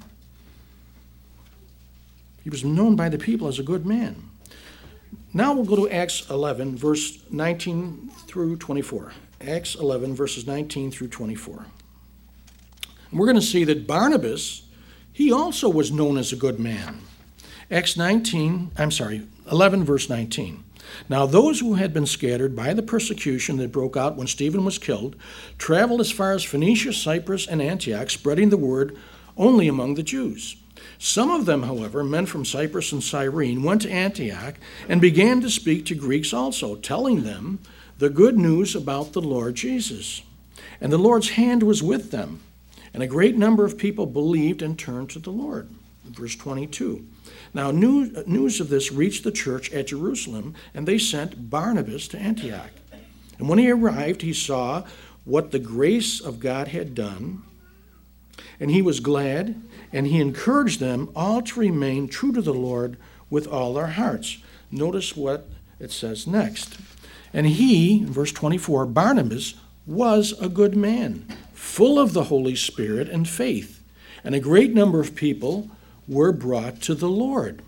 He was known by the people as a good man. Now we'll go to Acts 11, verse 19 through 24. Acts 11, verses 19 through 24. And we're going to see that Barnabas, he also was known as a good man. Acts 11, verse 19. Now those who had been scattered by the persecution that broke out when Stephen was killed traveled as far as Phoenicia, Cyprus, and Antioch, spreading the word only among the Jews. Some of them, however, men from Cyprus and Cyrene, went to Antioch and began to speak to Greeks also, telling them the good news about the Lord Jesus. And the Lord's hand was with them, and a great number of people believed and turned to the Lord. Verse 22. Now news of this reached the church at Jerusalem, and they sent Barnabas to Antioch. And when he arrived, he saw what the grace of God had done, and he was glad, and he encouraged them all to remain true to the Lord with all their hearts. Notice what it says next. And he, verse 24, Barnabas, was a good man, full of the Holy Spirit and faith, and a great number of people were brought to the Lord.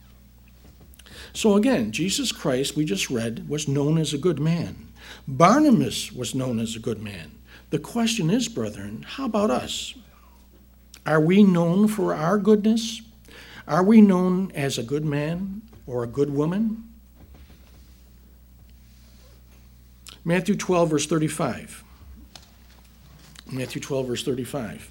So again, Jesus Christ, we just read, was known as a good man. Barnabas was known as a good man. The question is, brethren, how about us? Are we known for our goodness? Are we known as a good man or a good woman? Matthew 12, verse 35. Matthew 12, verse 35.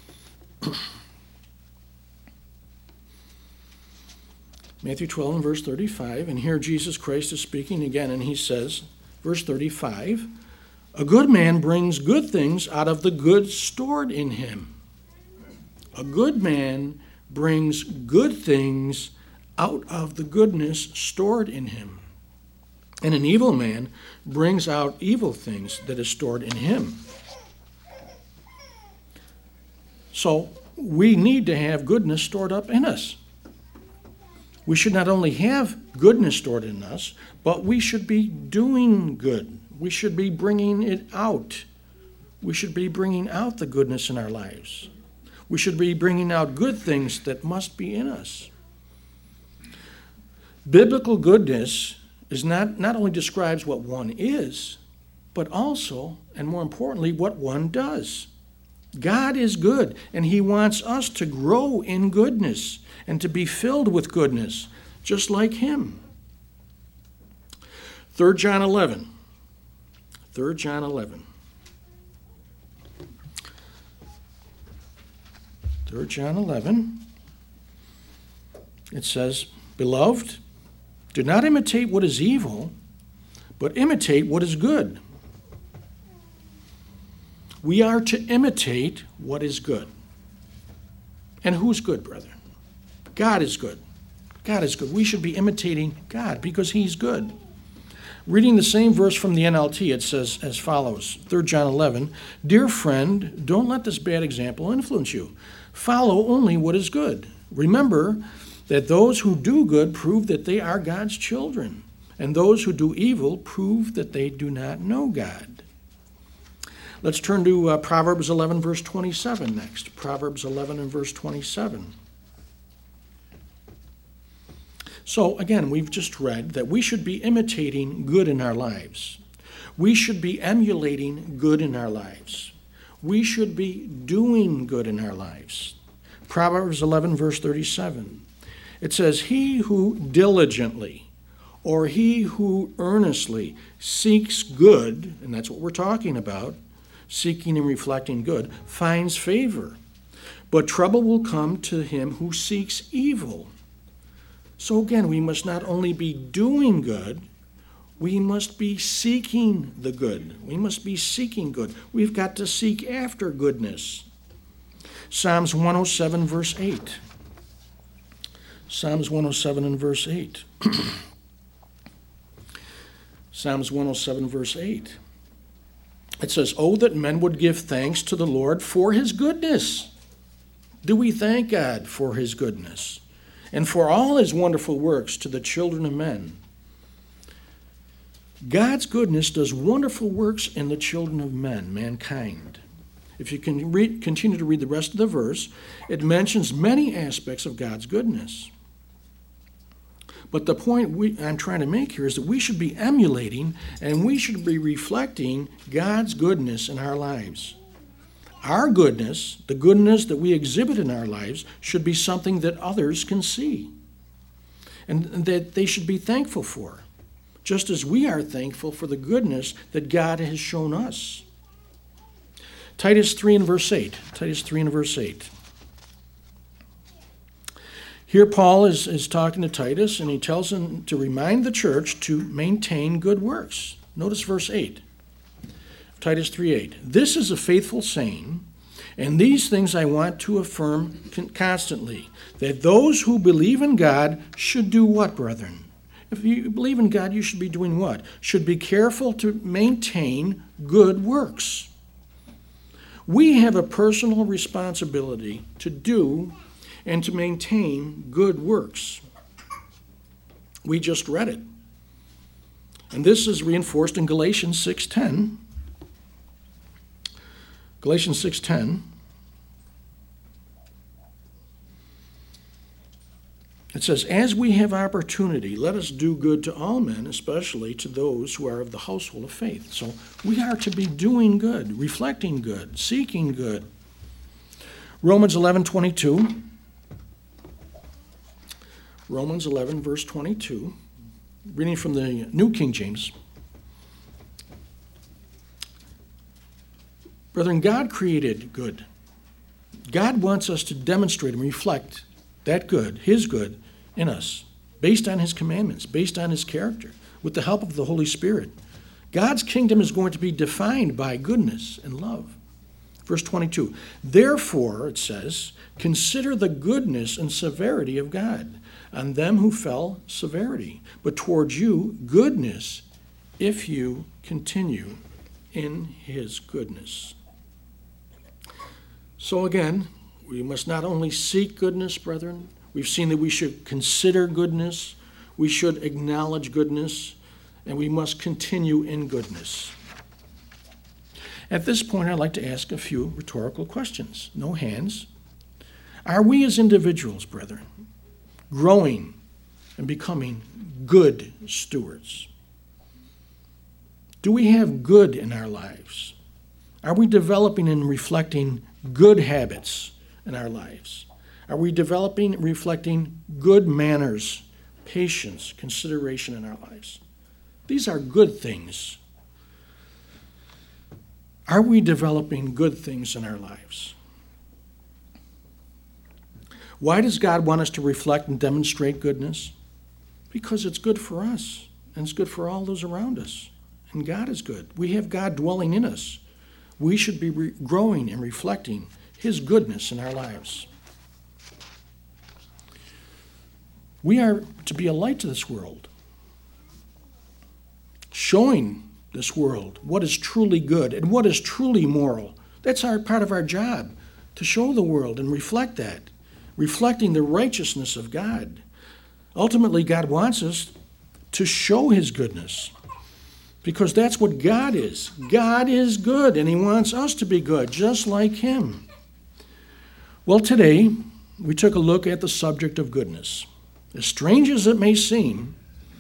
Matthew 12 and verse 35, and here Jesus Christ is speaking again, and he says, verse 35, a good man brings good things out of the good stored in him. A good man brings good things out of the goodness stored in him. And an evil man brings out evil things that is stored in him. So we need to have goodness stored up in us. We should not only have goodness stored in us, but we should be doing good. We should be bringing it out. We should be bringing out the goodness in our lives. We should be bringing out good things that must be in us. Biblical goodness is not only describes what one is, but also, and more importantly, what one does. God is good, and he wants us to grow in goodness and to be filled with goodness, just like him. 3 John 11. 3 John 11. 3 John 11. It says, Beloved, do not imitate what is evil, but imitate what is good. We are to imitate what is good. And who's good, brethren? God is good. God is good. We should be imitating God because he's good. Reading the same verse from the NLT, it says as follows, 3 John 11, Dear friend, don't let this bad example influence you. Follow only what is good. Remember that those who do good prove that they are God's children, and those who do evil prove that they do not know God. Let's turn to Proverbs 11, verse 27 next. Proverbs 11 and verse 27. So again, we've just read that we should be imitating good in our lives. We should be emulating good in our lives. We should be doing good in our lives. Proverbs 11, verse 37. It says, he who diligently or he who earnestly seeks good, and that's what we're talking about, seeking and reflecting good, finds favor. But trouble will come to him who seeks evil. So again, we must not only be doing good, we must be seeking the good. We must be seeking good. We've got to seek after goodness. Psalms 107, verse 8. Psalms 107 and verse 8. Psalms 107, verse 8. It says, oh, that men would give thanks to the Lord for his goodness. Do we thank God for his goodness and for all his wonderful works to the children of men? God's goodness does wonderful works in the children of men, mankind. If you can continue to read the rest of the verse, it mentions many aspects of God's goodness. But the point I'm trying to make here is that we should be emulating and we should be reflecting God's goodness in our lives. Our goodness, the goodness that we exhibit in our lives, should be something that others can see and that they should be thankful for, just as we are thankful for the goodness that God has shown us. Titus 3 and verse 8. Titus 3 and verse 8. Here Paul is talking to Titus, and he tells him to remind the church to maintain good works. Notice verse 8. Titus 3:8. This is a faithful saying, and these things I want to affirm constantly, that those who believe in God should do what, brethren? If you believe in God, you should be doing what? Should be careful to maintain good works. We have a personal responsibility to do and to maintain good works. We just read it. And this is reinforced in Galatians 6:10. Galatians 6:10. It says, as we have opportunity, let us do good to all men, especially to those who are of the household of faith. So we are to be doing good, reflecting good, seeking good. Romans 11:22. Romans 11, verse 22, reading from the New King James. Brethren, God created good. God wants us to demonstrate and reflect that good, his good, in us, based on his commandments, based on his character, with the help of the Holy Spirit. God's kingdom is going to be defined by goodness and love. Verse 22, therefore, it says, consider the goodness and severity of God. On them who fell, severity, but towards you, goodness, if you continue in his goodness. So again, we must not only seek goodness, brethren. We've seen that we should consider goodness, we should acknowledge goodness, and we must continue in goodness. At this point, I'd like to ask a few rhetorical questions. No hands. Are we as individuals, brethren, growing and becoming good stewards? Do we have good in our lives? Are we developing and reflecting good habits in our lives? Are we developing and reflecting good manners, patience, consideration in our lives? These are good things. Are we developing good things in our lives? Why does God want us to reflect and demonstrate goodness? Because it's good for us, and it's good for all those around us. And God is good. We have God dwelling in us. We should be growing and reflecting his goodness in our lives. We are to be a light to this world, showing this world what is truly good and what is truly moral. That's part of our job, to show the world and reflect that. Reflecting the righteousness of God. Ultimately, God wants us to show his goodness because that's what God is. God is good, and he wants us to be good, just like him. Well, today, we took a look at the subject of goodness. As strange as it may seem,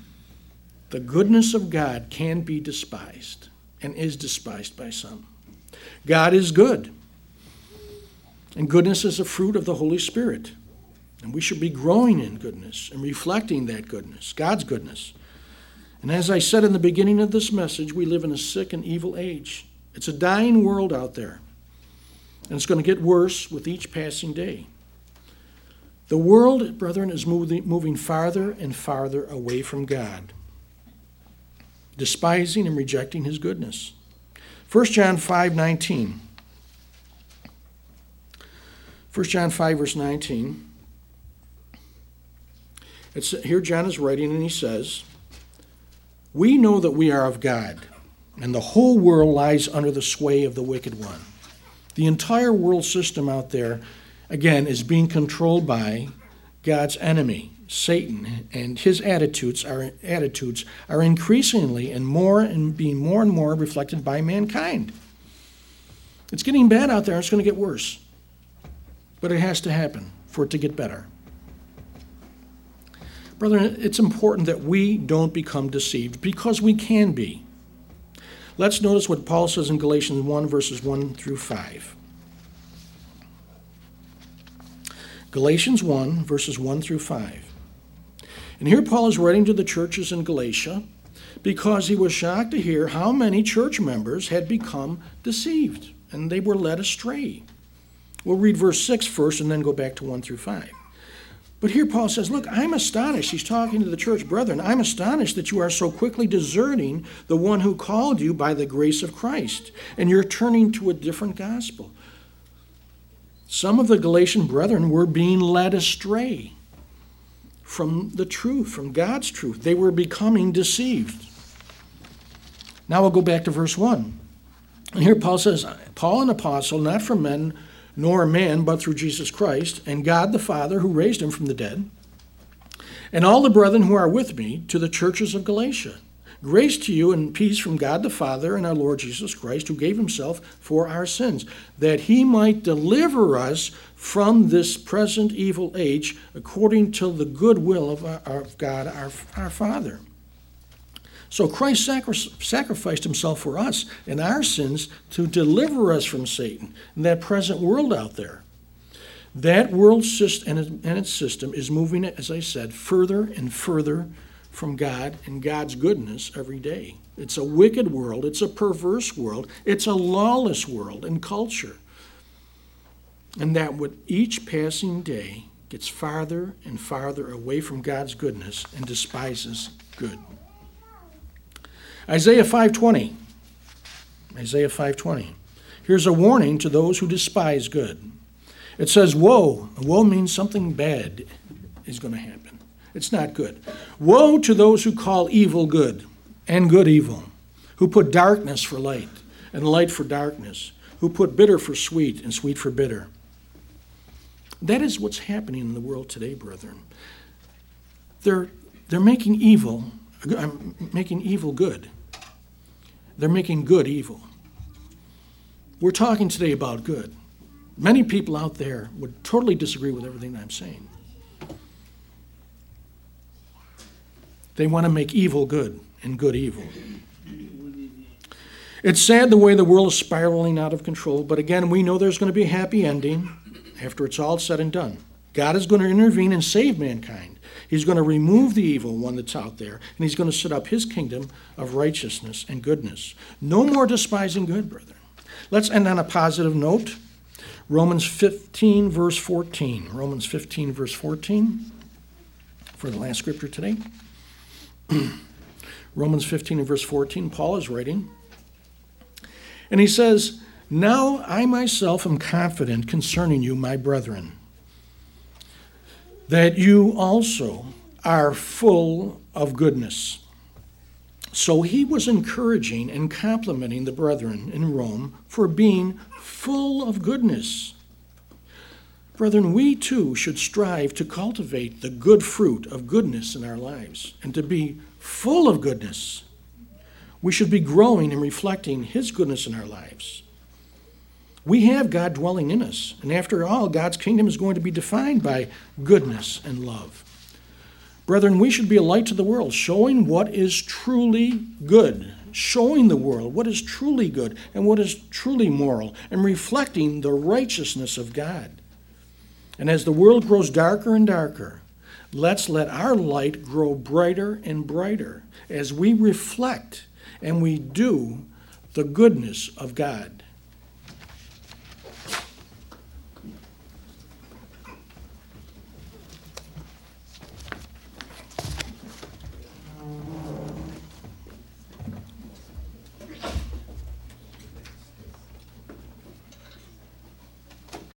the goodness of God can be despised and is despised by some. God is good, and goodness is a fruit of the Holy Spirit. And we should be growing in goodness and reflecting that goodness, God's goodness. And as I said in the beginning of this message, we live in a sick and evil age. It's a dying world out there, and it's going to get worse with each passing day. The world, brethren, is moving farther and farther away from God, despising and rejecting his goodness. 1 John 5:19. 1 John 5, verse 19. Here John is writing, and he says, "We know that we are of God, and the whole world lies under the sway of the wicked one." The entire world system out there, again, is being controlled by God's enemy, Satan, and his attitudes are increasingly and being more and more reflected by mankind. It's getting bad out there. It's going to get worse. But it has to happen for it to get better. Brethren, it's important that we don't become deceived, because we can be. Let's notice what Paul says in Galatians 1, verses 1 through 5. Galatians 1, verses 1 through 5. And here Paul is writing to the churches in Galatia because he was shocked to hear how many church members had become deceived and they were led astray. We'll read verse 6 first and then go back to 1 through 5. But here Paul says, look, I'm astonished. He's talking to the church brethren. I'm astonished that you are so quickly deserting the one who called you by the grace of Christ, and you're turning to a different gospel. Some of the Galatian brethren were being led astray from the truth, from God's truth. They were becoming deceived. Now we'll go back to verse 1. And here Paul says, Paul, an apostle, not from men nor man, but through Jesus Christ, and God the Father who raised him from the dead, and all the brethren who are with me, to the churches of Galatia. Grace to you and peace from God the Father and our Lord Jesus Christ, who gave himself for our sins, that he might deliver us from this present evil age, according to the good will of God our Father. So Christ sacrificed himself for us and our sins to deliver us from Satan and that present world out there. That world system and its system is moving, as I said, further and further from God and God's goodness every day. It's a wicked world. It's a perverse world. It's a lawless world and culture. And that with each passing day gets farther and farther away from God's goodness and despises good. Isaiah 5:20. Isaiah 5:20. Here's a warning to those who despise good. It says, woe. Woe means something bad is going to happen. It's not good. Woe to those who call evil good and good evil, who put darkness for light and light for darkness, who put bitter for sweet and sweet for bitter. That is what's happening in the world today, brethren. They're making evil good. They're making good evil. We're talking today about good. Many people out there would totally disagree with everything I'm saying. They want to make evil good and good evil. It's sad the way the world is spiraling out of control, but again, we know there's going to be a happy ending after it's all said and done. God is going to intervene and save mankind. He's going to remove the evil one that's out there, and he's going to set up his kingdom of righteousness and goodness. No more despising good, brethren. Let's end on a positive note. Romans 15, verse 14. Romans 15, verse 14, for the last scripture today. Romans 15 and verse 14, Paul is writing, and he says, now I myself am confident concerning you, my brethren, that you also are full of goodness. So he was encouraging and complimenting the brethren in Rome for being full of goodness. Brethren, we too should strive to cultivate the good fruit of goodness in our lives and to be full of goodness. We should be growing and reflecting his goodness in our lives. We have God dwelling in us, and after all, God's kingdom is going to be defined by goodness and love. Brethren, we should be a light to the world, showing what is truly good showing the world what is truly good and what is truly moral, and reflecting the righteousness of God. And as the world grows darker and darker, let's let our light grow brighter and brighter as we reflect and we do the goodness of God.